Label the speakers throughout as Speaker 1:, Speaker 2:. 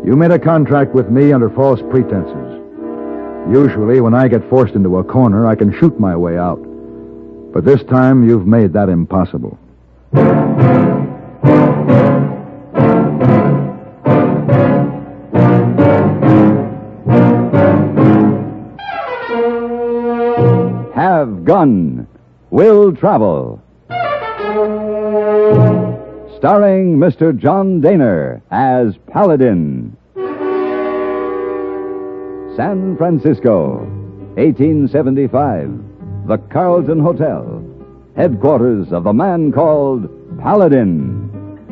Speaker 1: You made a contract with me under false pretenses. Usually, when I get forced into a corner, I can shoot my way out. But this time, you've made that impossible.
Speaker 2: Have Gun. Will Travel. Starring Mr. John Daner as Paladin. San Francisco, 1875. The Carlton Hotel. Headquarters of the man called Paladin.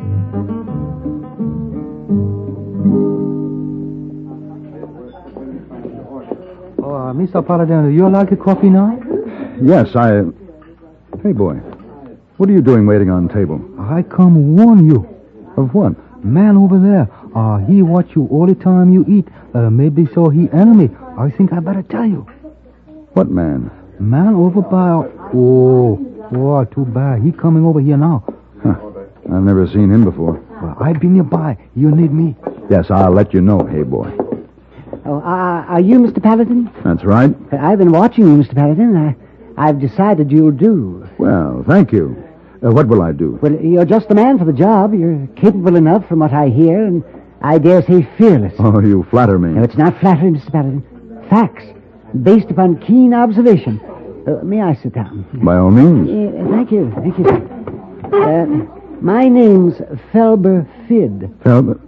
Speaker 3: Mr. Paladin, you like a coffee now?
Speaker 1: Yes, Hey, boy. What are you doing waiting on table?
Speaker 3: I come warn you.
Speaker 1: Of what?
Speaker 3: Man over there, he watch you all the time you eat. Maybe so he enemy. I think I better tell you.
Speaker 1: What man?
Speaker 3: Man over by... Oh, too bad. He coming over here now.
Speaker 1: Huh. I've never seen him before.
Speaker 3: Well, I've been nearby. You need me.
Speaker 1: Yes, I'll let you know, hey, boy.
Speaker 4: Oh, are you Mr. Paladin?
Speaker 1: That's right.
Speaker 4: I've been watching you, Mr. Paladin. I've decided you'll do.
Speaker 1: Well, thank you. What will I do?
Speaker 4: Well, you're just the man for the job. You're capable enough from what I hear, and I dare say fearless.
Speaker 1: Oh, you flatter me.
Speaker 4: No, it's not flattery, Mr. Paladin. Facts, based upon keen observation. May I sit down?
Speaker 1: By all means.
Speaker 4: Thank you, sir. My name's Felber Fidd.
Speaker 1: Felber?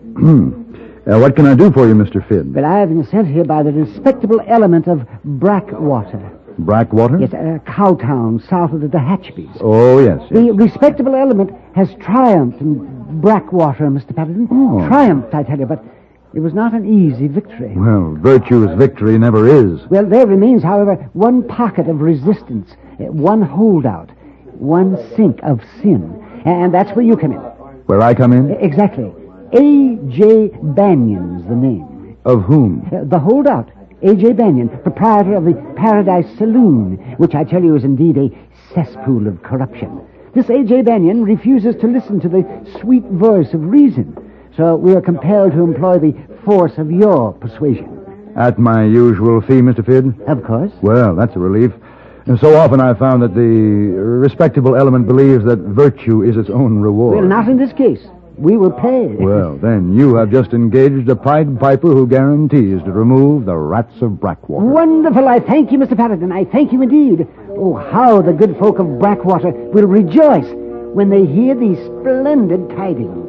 Speaker 1: What can I do for you, Mr. Fidd?
Speaker 4: Well, I've been sent here by the respectable element of Brackwater.
Speaker 1: Brackwater?
Speaker 4: Yes, Cowtown, south of the Tehachapies.
Speaker 1: Oh, yes.
Speaker 4: The respectable element has triumphed in Brackwater, Mr. Paladin.
Speaker 1: Oh.
Speaker 4: Triumphed, I tell you, but it was not an easy victory.
Speaker 1: Well, virtue's victory never is.
Speaker 4: Well, there remains, however, one pocket of resistance, one holdout, one sink of sin. And that's where you come in.
Speaker 1: Where I come in?
Speaker 4: Exactly. A.J. Banion's the name.
Speaker 1: Of whom?
Speaker 4: The holdout. A.J. Banion, proprietor of the Paradise Saloon, which I tell you is indeed a cesspool of corruption. This A.J. Banion refuses to listen to the sweet voice of reason, so we are compelled to employ the force of your persuasion.
Speaker 1: At my usual fee, Mr. Fidd?
Speaker 4: Of course.
Speaker 1: Well, that's a relief. And so often I've found that the respectable element believes that virtue is its own reward.
Speaker 4: Well, not in this case. We will pay.
Speaker 1: Well, then, you have just engaged a Pied Piper who guarantees to remove the rats of Brackwater.
Speaker 4: Wonderful. I thank you, Mr. Paladin. I thank you indeed. Oh, how the good folk of Brackwater will rejoice when they hear these splendid tidings.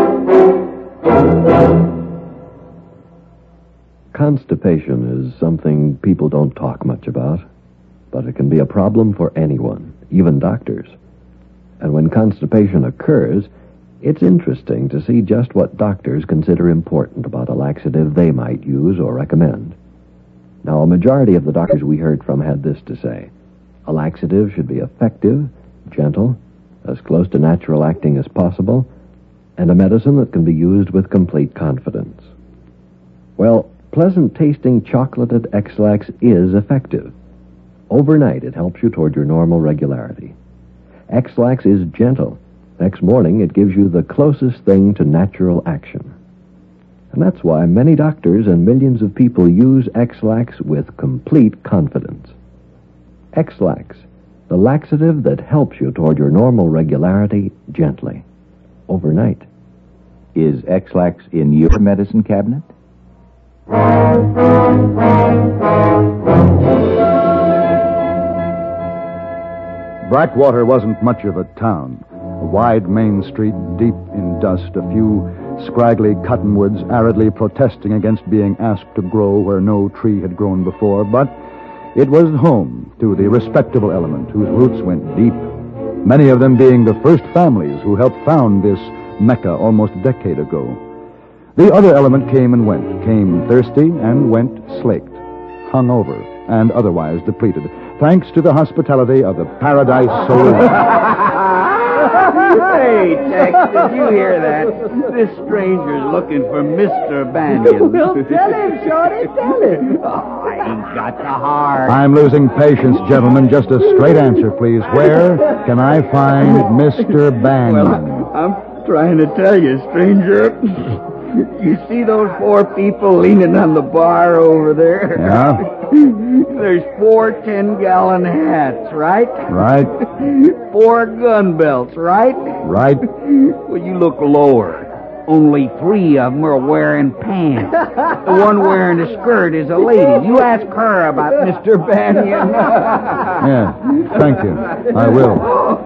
Speaker 5: Constipation is something people don't talk much about, but it can be a problem for anyone, even doctors. And when constipation occurs, it's interesting to see just what doctors consider important about a laxative they might use or recommend. Now, a majority of the doctors we heard from had this to say. A laxative should be effective, gentle, as close to natural acting as possible, and a medicine that can be used with complete confidence. Well, pleasant-tasting chocolated X-Lax is effective. Overnight, it helps you toward your normal regularity. X-Lax is gentle. Next morning, it gives you the closest thing to natural action. And that's why many doctors and millions of people use X-Lax with complete confidence. X-Lax, the laxative that helps you toward your normal regularity gently, overnight.
Speaker 2: Is X-Lax in your medicine cabinet?
Speaker 1: Brackwater wasn't much of a town. A wide main street, deep in dust, a few scraggly cottonwoods aridly protesting against being asked to grow where no tree had grown before, but it was home to the respectable element whose roots went deep, many of them being the first families who helped found this Mecca almost a decade ago. The other element came and went, came thirsty and went slaked, hungover, and otherwise depleted, thanks to the hospitality of the Paradise Saloon.
Speaker 6: Hey, Tex, did you hear that? This stranger's looking for Mr. Banion.
Speaker 4: Well, tell him, Shorty, tell him.
Speaker 6: Oh, I ain't got the heart.
Speaker 1: I'm losing patience, gentlemen. Just a straight answer, please. Where can I find Mr. Banion?
Speaker 6: Well, I'm trying to tell you, stranger. You see those 4 people leaning on the bar over there?
Speaker 1: Yeah?
Speaker 6: There's 4 10-gallon hats, right?
Speaker 1: Right.
Speaker 6: 4 gun belts, right?
Speaker 1: Right.
Speaker 6: Well, you look lower. Only 3 of them are wearing pants. The one wearing the skirt is a lady. You ask her about Mr. Banyan.
Speaker 1: Yeah, thank you. I will.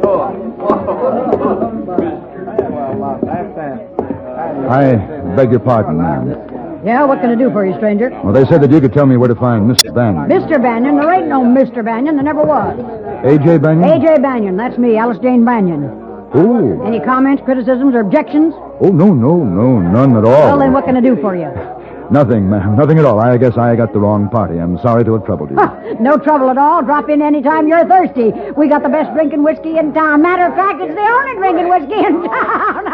Speaker 1: I beg your pardon, ma'am.
Speaker 7: Yeah, what can I do for you, stranger?
Speaker 1: Well, they said that you could tell me where to find Mr. Banyan.
Speaker 7: Mr. Banyan? There ain't no Mr. Banyan. There never was.
Speaker 1: A.J. Banyan?
Speaker 7: A.J. Banyan. That's me, Alice Jane Banyan.
Speaker 1: Oh.
Speaker 7: Any comments, criticisms, or objections?
Speaker 1: Oh, no, none at all.
Speaker 7: Well, then what can I do for you?
Speaker 1: Nothing, ma'am. Nothing at all. I guess I got the wrong party. I'm sorry to have troubled you.
Speaker 7: No trouble at all. Drop in any time you're thirsty. We got the best drinking whiskey in town. Matter of fact, it's the only drinking whiskey in town.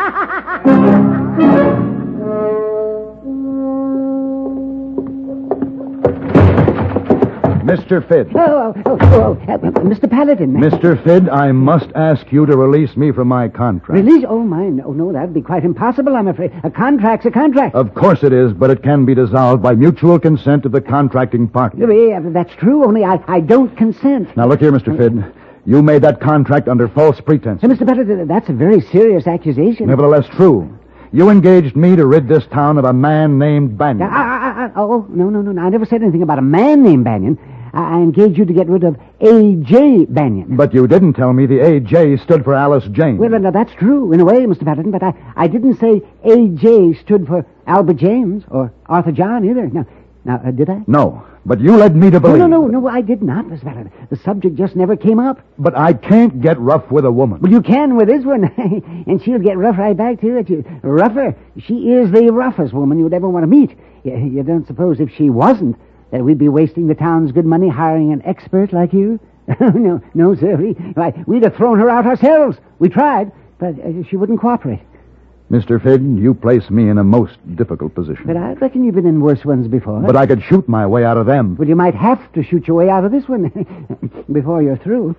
Speaker 1: Mr. Fidd.
Speaker 4: Mr. Paladin.
Speaker 1: Mr. Fidd, I must ask you to release me from my contract.
Speaker 4: Release? Oh, my. No, that'd be quite impossible, I'm afraid. A contract's a contract.
Speaker 1: Of course it is, but it can be dissolved by mutual consent of the contracting party.
Speaker 4: Yeah, that's true, only I don't consent.
Speaker 1: Now, look here, Mr. Fidd. You made that contract under false pretense.
Speaker 4: Mr. Paladin, that's a very serious accusation.
Speaker 1: Nevertheless, true. You engaged me to rid this town of a man named Banyan.
Speaker 4: No. I never said anything about a man named Banyan. I engaged you to get rid of A.J. Banyan.
Speaker 1: But you didn't tell me the A.J. stood for Alice Jane.
Speaker 4: Well, now, that's true, in a way, Mr. Paladin, but I didn't say A.J. stood for Albert James or Arthur John either. Now, did I?
Speaker 1: No, but you led me to believe...
Speaker 4: No, I did not, Mr. Paladin. The subject just never came up.
Speaker 1: But I can't get rough with a woman.
Speaker 4: Well, you can with this one, and she'll get rough right back to you. Rougher. She is the roughest woman you'd ever want to meet. You don't suppose if she wasn't, that we'd be wasting the town's good money hiring an expert like you? No, sir. We'd have thrown her out ourselves. We tried, but she wouldn't cooperate.
Speaker 1: Mr. Fidd, you place me in a most difficult position.
Speaker 4: But I reckon you've been in worse ones before.
Speaker 1: But I could shoot my way out of them.
Speaker 4: Well, you might have to shoot your way out of this one before you're through.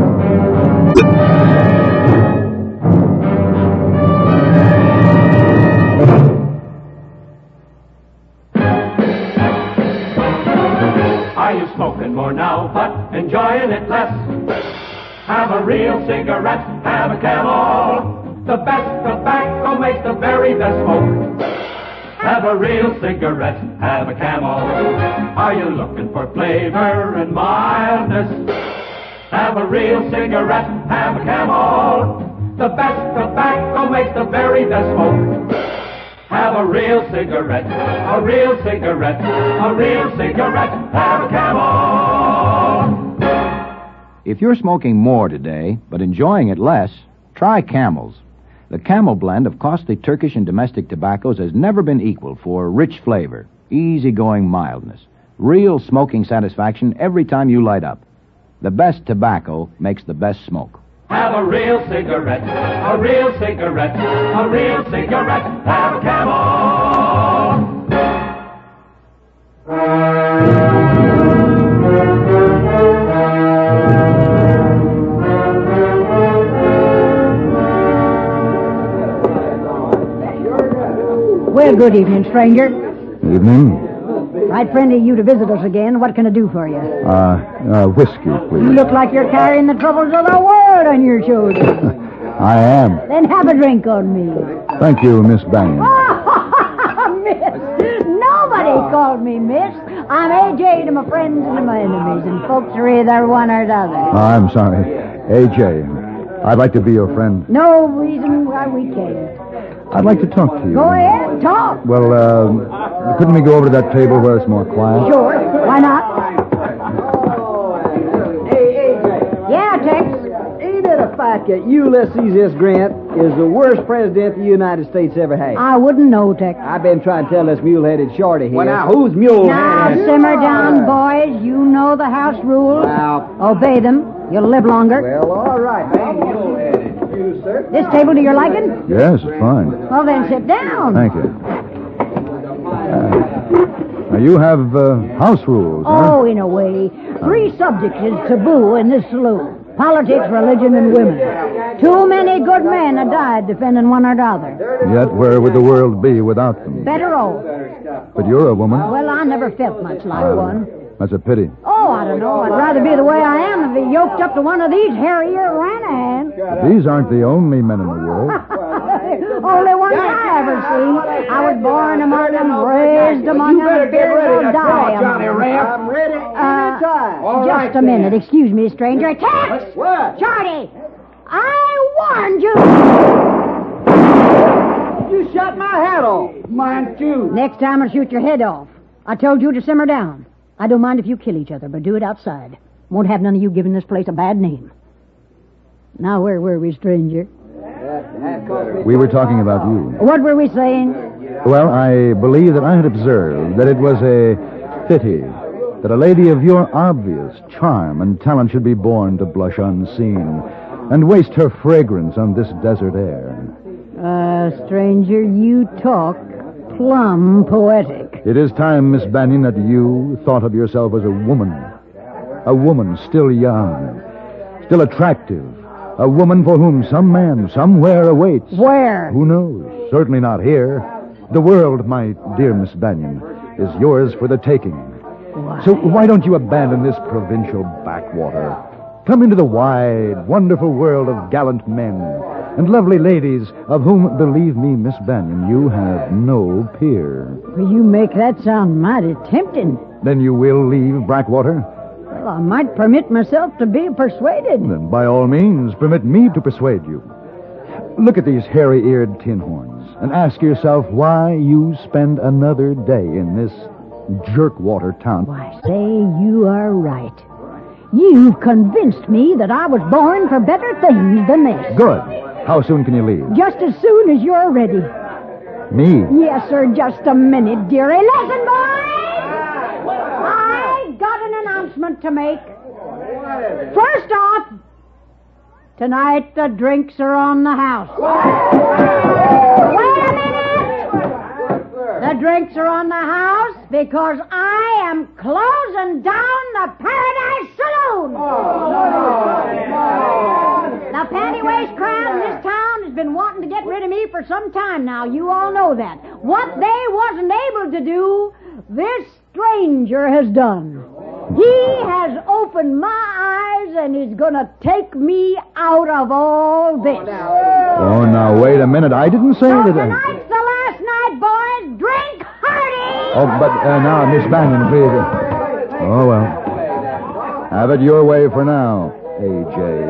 Speaker 8: Are you smoking more now, but enjoying it less? Have a real cigarette, have a Camel. The best tobacco makes the very best smoke. Have a real cigarette, have a Camel. Are you looking for flavor and mildness? Have a real cigarette, have a Camel. The best tobacco makes the very best smoke. Have a real cigarette, a real cigarette, a real cigarette, have a Camel.
Speaker 2: If you're smoking more today, but enjoying it less, try Camels. The Camel blend of costly Turkish and domestic tobaccos has never been equal for rich flavor, easygoing mildness, real smoking satisfaction every time you light up. The best tobacco makes the best smoke.
Speaker 8: Have a real cigarette, a real cigarette, a real cigarette, have a Camel.
Speaker 7: Well, good evening, stranger.
Speaker 1: Evening.
Speaker 7: Right friendly of you to visit us again. What can I do for you?
Speaker 1: Whiskey,
Speaker 7: You
Speaker 1: please.
Speaker 7: look like you're carrying the troubles of the world on your shoulders.
Speaker 1: I am.
Speaker 7: Then have a drink on me.
Speaker 1: Thank you, Miss Banyan.
Speaker 7: Miss! Nobody called me Miss. I'm A.J. to my friends and my enemies, and folks are either one or the other.
Speaker 1: I'm sorry. A.J., I'd like to be your friend.
Speaker 7: No reason why we can't.
Speaker 1: I'd like to talk to you.
Speaker 7: Go ahead, talk.
Speaker 1: Well, couldn't we go over to that table where it's more quiet?
Speaker 7: Sure. Why not?
Speaker 9: Hey,
Speaker 7: Yeah, Tex.
Speaker 9: ain't it a fact that Ulysses S. Grant is the worst president the United States ever had?
Speaker 7: I wouldn't know, Tex.
Speaker 9: I've been trying to tell this mule-headed shorty here.
Speaker 6: Well, now, who's mule
Speaker 7: Now, simmer down, boys. You know the house rules.
Speaker 9: Well,
Speaker 7: Obey them. You'll live longer.
Speaker 9: well, all right, man. Mule-headed. You, sir?
Speaker 7: This table to your liking?
Speaker 1: Yes, it's fine.
Speaker 7: Well, then sit down.
Speaker 1: Thank you. Now, you have house rules, huh?
Speaker 7: Oh, in a way. 3 subjects is taboo in this saloon. Politics, religion, and women. Too many good men have died defending one another.
Speaker 1: Yet where would the world be without them?
Speaker 7: Better off.
Speaker 1: But you're a woman.
Speaker 7: Well, I never felt much like one.
Speaker 1: That's a pity.
Speaker 7: Oh, I don't know. I'd rather be the way I am than be yoked up to one of these hairy-eared Ranahans.
Speaker 1: These aren't the only men in the world.
Speaker 7: Only ones I ever seen. I was born among them, raised among them, feared to die among them.
Speaker 9: I'm ready anytime.
Speaker 7: Just a minute. Excuse me, stranger. Tex!
Speaker 9: What?
Speaker 7: Shorty! I warned you!
Speaker 9: You shot my hat off.
Speaker 6: Mine, too.
Speaker 7: Next time I'll shoot your head off. I told you to simmer down. I don't mind if you kill each other, but do it outside. Won't have none of you giving this place a bad name. Now, where were we, stranger?
Speaker 1: We were talking about you.
Speaker 7: What were we saying?
Speaker 1: Well, I believe that I had observed that it was a pity that a lady of your obvious charm and talent should be born to blush unseen and waste her fragrance on this desert air.
Speaker 7: Stranger, you talk plumb poetic.
Speaker 1: It is time, Miss Bannion, that you thought of yourself as a woman. A woman still young, still attractive. A woman for whom some man somewhere awaits.
Speaker 7: Where?
Speaker 1: Who knows? Certainly not here. The world, my dear Miss Bannion, is yours for the taking.
Speaker 7: Why?
Speaker 1: So why don't you abandon this provincial backwater? Come into the wide, wonderful world of gallant men and lovely ladies of whom, believe me, Miss Bannion, you have no peer.
Speaker 7: You make that sound mighty tempting.
Speaker 1: Then you will leave Blackwater?
Speaker 7: Well, I might permit myself to be persuaded.
Speaker 1: Then by all means, permit me to persuade you. Look at these hairy-eared tin horns and ask yourself why you spend another day in this jerkwater town.
Speaker 7: Why, say, you are right. You've convinced me that I was born for better things than this.
Speaker 1: Good. How soon can you leave?
Speaker 7: Just as soon as you're ready.
Speaker 1: Me?
Speaker 7: Yes, sir, just a minute, dearie. Listen, boys! I got an announcement to make. First off, tonight the drinks are on the house. Wait a minute! The drinks are on the house because I am closing down the Paradise Saloon. The panty-waist crowd in this town has been wanting to get rid of me for some time now. You all know that. What they wasn't able to do, this stranger has done. He has opened my eyes and is going to take me out of all this.
Speaker 1: Oh, now, wait a minute. I didn't say
Speaker 7: So
Speaker 1: that...
Speaker 7: tonight's the last night, boys. Drink hearty!
Speaker 1: Oh, but now, Miss Bannion, please. Oh, well. Have it your way for now, A.J.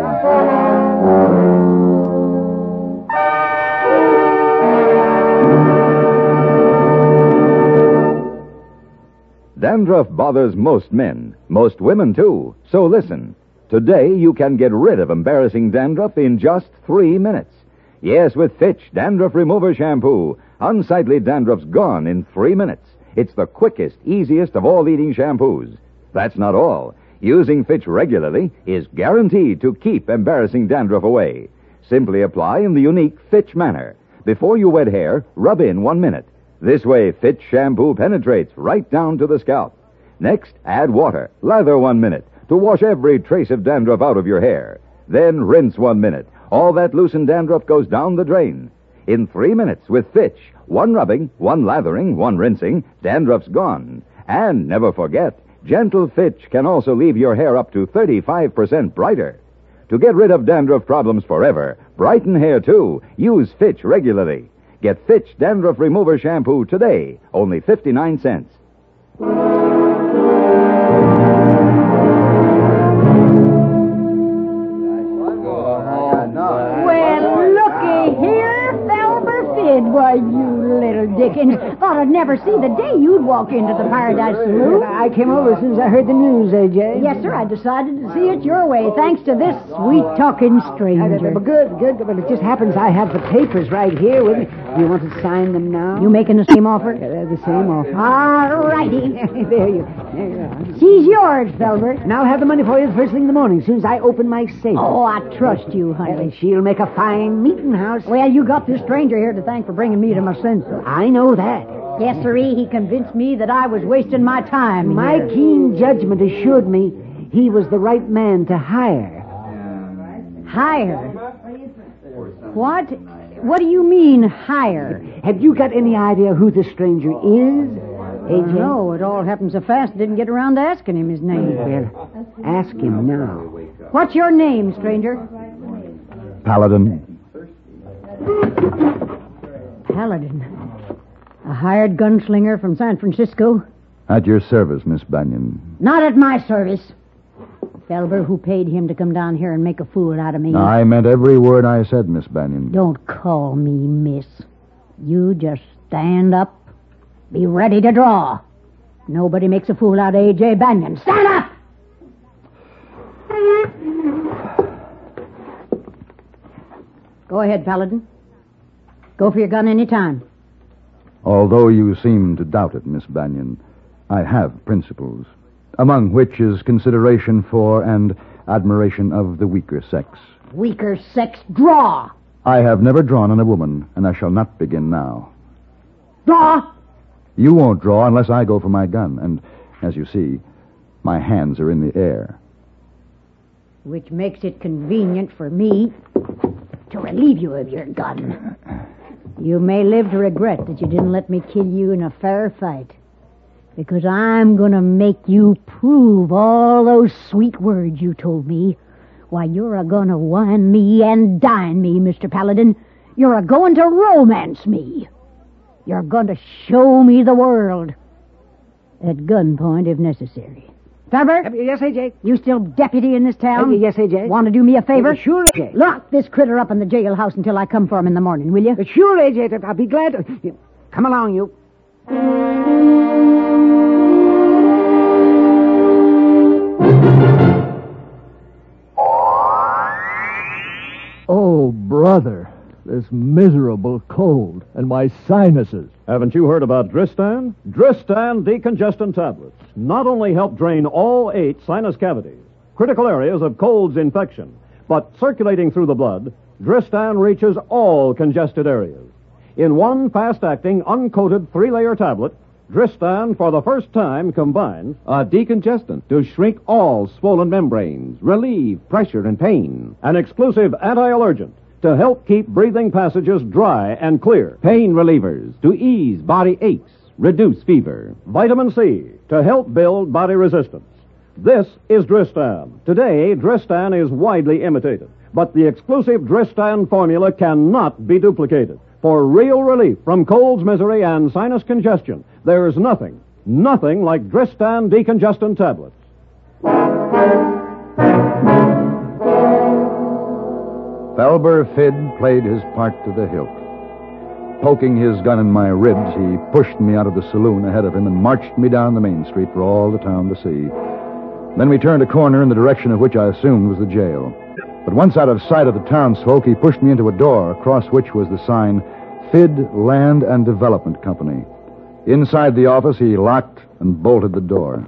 Speaker 2: Dandruff bothers most men, most women too. So listen. Today you can get rid of embarrassing dandruff in just 3 minutes. Yes, with Fitch Dandruff Remover Shampoo. Unsightly dandruff's gone in 3 minutes. It's the quickest, easiest of all leading shampoos. That's not all. Using Fitch regularly is guaranteed to keep embarrassing dandruff away. Simply apply in the unique Fitch manner. Before you wet hair, rub in 1 minute. This way, Fitch shampoo penetrates right down to the scalp. Next, add water. Lather 1 minute to wash every trace of dandruff out of your hair. Then rinse 1 minute. All that loosened dandruff goes down the drain. In 3 minutes with Fitch, 1 rubbing, 1 lathering, 1 rinsing, dandruff's gone. And never forget, gentle Fitch can also leave your hair up to 35% brighter. To get rid of dandruff problems forever, brighten hair too, use Fitch regularly. Get Fitch Dandruff Remover Shampoo today, only 59 cents.
Speaker 7: Well, looky here, Felber Fid. Why, you little Dickens. Thought I'd never see the day you'd walk into the Paradise Saloon.
Speaker 4: I came over as soon as I heard the news, A.J.
Speaker 7: Yes, sir, I decided to see it your way, thanks to this sweet-talking stranger.
Speaker 4: Good. But it just happens I have the papers right here with me. Do you want to sign them now?
Speaker 7: You making the same offer?
Speaker 4: The same offer.
Speaker 7: All righty.
Speaker 4: There you are.
Speaker 7: She's yours, Felber.
Speaker 4: And I'll have the money for you the first thing in the morning, as soon as I open my safe.
Speaker 7: Oh, I trust you, honey.
Speaker 4: She'll make a fine meeting house.
Speaker 7: Well, you got this stranger here to thank for bringing me to my senses.
Speaker 4: I know that.
Speaker 7: Yes, sirree, he convinced me that I was wasting my time
Speaker 4: My
Speaker 7: here.
Speaker 4: keen judgment assured me he was the right man to hire.
Speaker 7: Hire? What? What do you mean, hire?
Speaker 4: Have you got any idea who this stranger is, AJ?
Speaker 7: No, it all happened so fast, didn't get around to asking him his name.
Speaker 4: Well, ask him now.
Speaker 7: What's your name, stranger?
Speaker 1: Paladin.
Speaker 7: Paladin. A hired gunslinger from San Francisco?
Speaker 1: At your service, Miss Banyan.
Speaker 7: Not at my service. Felber, who paid him to come down here and make a fool out of me?
Speaker 1: I meant every word I said, Miss Banyan.
Speaker 7: Don't call me miss. You just stand up. Be ready to draw. Nobody makes a fool out of A.J. Banyan. Stand up! Go ahead, Paladin. Go for your gun any time.
Speaker 1: Although you seem to doubt it, Miss Banyan, I have principles, among which is consideration for and admiration of the weaker sex.
Speaker 7: Weaker sex, draw!
Speaker 1: I have never drawn on a woman, and I shall not begin now.
Speaker 7: Draw!
Speaker 1: You won't draw unless I go for my gun, and, as you see, my hands are in the air.
Speaker 7: Which makes it convenient for me to relieve you of your gun. You may live to regret that you didn't let me kill you in a fair fight. Because I'm going to make you prove all those sweet words you told me. Why, you're a-going to wine me and dine me, Mr. Paladin. You're a-going to romance me. You're going to show me the world. At gunpoint, if necessary. Felber?
Speaker 4: Yes, AJ.
Speaker 7: You still deputy in this town?
Speaker 4: Yes, AJ.
Speaker 7: Want to do me a favor?
Speaker 4: Sure, AJ.
Speaker 7: Lock this critter up in the jailhouse until I come for him in the morning, will you?
Speaker 4: Sure, AJ. I'll be glad to. Come along, you.
Speaker 3: Oh, brother, this miserable cold and my sinuses.
Speaker 10: Haven't you heard about Dristan? Dristan decongestant tablets not only help drain all 8 sinus cavities, critical areas of cold's infection, but circulating through the blood, Dristan reaches all congested areas. In one fast-acting, uncoated 3-layer tablet, Dristan, for the first time, combines
Speaker 11: a decongestant to shrink all swollen membranes, relieve pressure and pain.
Speaker 10: An exclusive anti-allergent to help keep breathing passages dry and clear.
Speaker 11: Pain relievers to ease body aches, reduce fever.
Speaker 10: Vitamin C to help build body resistance. This is Dristan. Today, Dristan is widely imitated, but the exclusive Dristan formula cannot be duplicated. For real relief from cold's misery and sinus congestion, there's nothing like Dristan decongestant tablets.
Speaker 1: Felber Fidd played his part to the hilt. Poking his gun in my ribs, he pushed me out of the saloon ahead of him and marched me down the main street for all the town to see. Then we turned a corner in the direction of which I assumed was the jail. But once out of sight of the townsfolk, he pushed me into a door across which was the sign, Fidd Land and Development Company. Inside the office, he locked and bolted the door.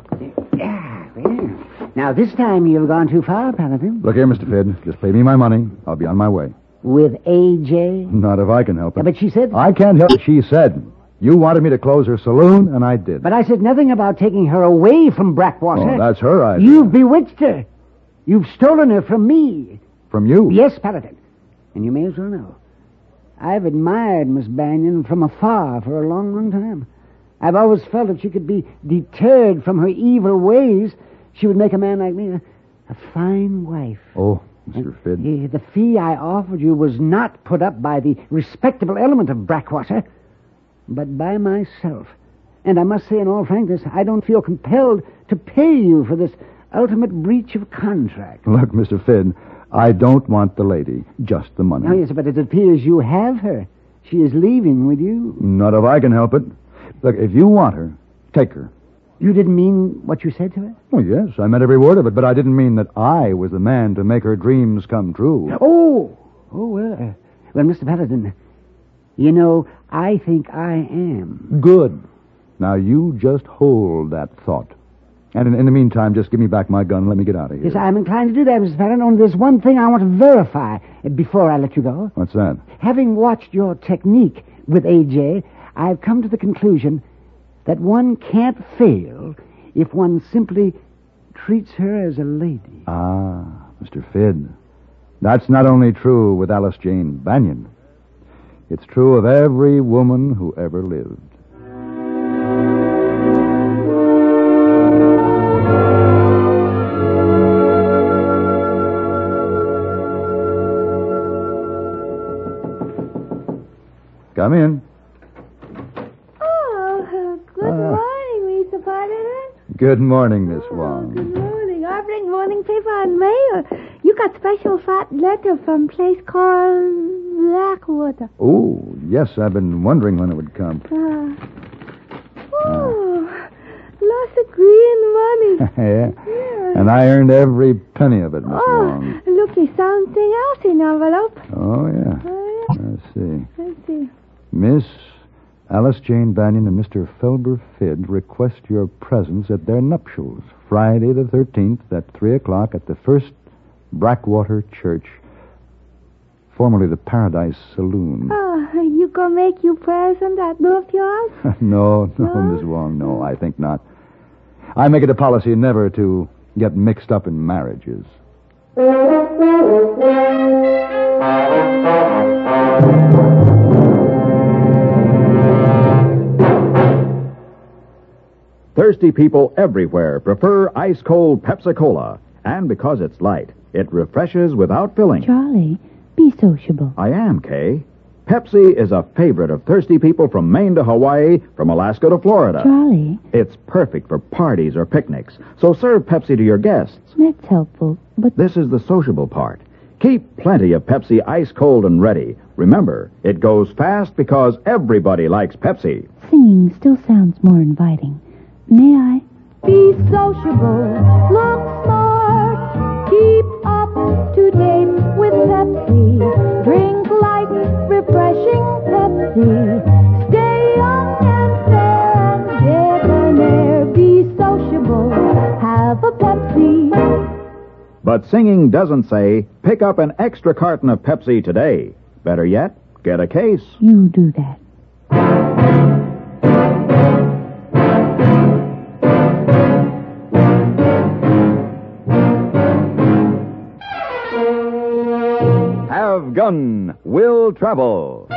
Speaker 4: Well, now this time you've gone too far, Paladin.
Speaker 1: Look here, Mr. Fidd. Just pay me my money. I'll be on my way.
Speaker 4: With A.J.?
Speaker 1: Not if I can help it.
Speaker 4: But she said...
Speaker 1: I can't help it. She said. You wanted me to close her saloon, and I did.
Speaker 4: But I said nothing about taking her away from Blackwater.
Speaker 1: Oh, that's her idea.
Speaker 4: You've bewitched her. You've stolen her from me.
Speaker 1: From you?
Speaker 4: Yes, Paladin. And you may as well know. I've admired Miss Banyan from afar for a long, long time. I've always felt if she could be deterred from her evil ways, she would make a man like me a fine wife.
Speaker 1: Oh, Mr. Fidd.
Speaker 4: The fee I offered you was not put up by the respectable element of Blackwater, but by myself. And I must say in all frankness, I don't feel compelled to pay you for this ultimate breach of contract.
Speaker 1: Look, Mr. Fidd, I don't want the lady, just the money.
Speaker 4: Oh, yes, but it appears you have her. She is leaving with you.
Speaker 1: Not if I can help it. Look, if you want her, take her.
Speaker 4: You didn't mean what you said to her?
Speaker 1: Oh, yes, I meant every word of it, but I didn't mean that I was the man to make her dreams come true.
Speaker 4: Oh, well, Mr. Paladin, you know, I think I am.
Speaker 1: Good. Now, you just hold that thought. And in the meantime, just give me back my gun and let me get out of here.
Speaker 4: Yes, I'm inclined to do that, Mr. Paladin. Only there's one thing I want to verify before I let you go.
Speaker 1: What's that?
Speaker 4: Having watched your technique with A.J., I've come to the conclusion that one can't fail if one simply treats her as a lady.
Speaker 1: Ah, Mr. Fidd, That's not only true with Alice Jane Banyan. It's true of every woman who ever lived. Come in.
Speaker 12: Oh, good morning, Mr. Potter.
Speaker 1: Good morning, Miss
Speaker 12: Oh,
Speaker 1: Wong.
Speaker 12: good morning. I bring morning paper and mail. You got special fat letter from place called Blackwater.
Speaker 1: Oh, yes, I've been wondering when it would come.
Speaker 12: Lots of green money.
Speaker 1: Yeah. And I earned every penny of it, Miss Wong.
Speaker 12: Looky, something else in envelope.
Speaker 1: Oh, yeah.
Speaker 12: Oh, yeah.
Speaker 1: Let's see.
Speaker 12: Let's see.
Speaker 1: Miss Alice Jane Banyan and Mr. Felber Fidd request your presence at their nuptials, Friday the 13th at 3 o'clock at the First Blackwater Church, formerly the Paradise Saloon.
Speaker 12: Oh, you gonna make you present at both yours?
Speaker 1: No, Miss Wong, no, I think not. I make it a policy never to get mixed up in marriages.
Speaker 2: Thirsty people everywhere prefer ice-cold Pepsi-Cola. And because it's light, it refreshes without filling.
Speaker 13: Charlie, be sociable.
Speaker 2: I am, Kay. Pepsi is a favorite of thirsty people from Maine to Hawaii, from Alaska to Florida.
Speaker 13: Charlie.
Speaker 2: It's perfect for parties or picnics, so serve Pepsi to your guests.
Speaker 13: That's helpful, but...
Speaker 2: This is the sociable part. Keep plenty of Pepsi ice-cold and ready. Remember, it goes fast because everybody likes Pepsi.
Speaker 13: Singing still sounds more inviting. May I?
Speaker 12: Be sociable, look smart, keep up to date with Pepsi. Drink light, refreshing Pepsi. Stay young and fair and debonair. Be sociable, have a Pepsi.
Speaker 2: But singing doesn't say, pick up an extra carton of Pepsi today. Better yet, get a case.
Speaker 13: You do that.
Speaker 14: Have Gun Will Travel.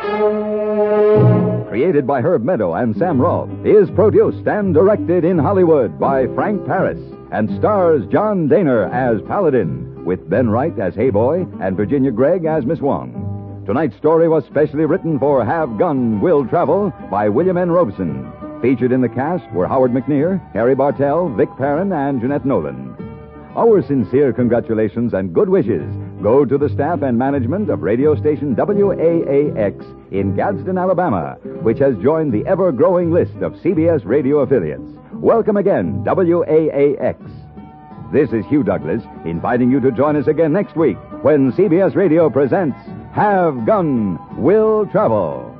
Speaker 14: Created by Herb Meadow and Sam Rolfe, is produced and directed in Hollywood by Frank Paris and stars John Daner as Paladin, with Ben Wright as Hey Boy and Virginia Gregg as Miss Wong. Tonight's story was specially written for Have Gun Will Travel by William N. Robeson. Featured in the cast were Howard McNear, Harry Bartell, Vic Perrin, and Jeanette Nolan. Our sincere congratulations and good wishes go to the staff and management of radio station WAAX in Gadsden, Alabama, which has joined the ever-growing list of CBS radio affiliates. Welcome again, WAAX. This is Hugh Douglas, inviting you to join us again next week when CBS Radio presents Have Gun Will Travel.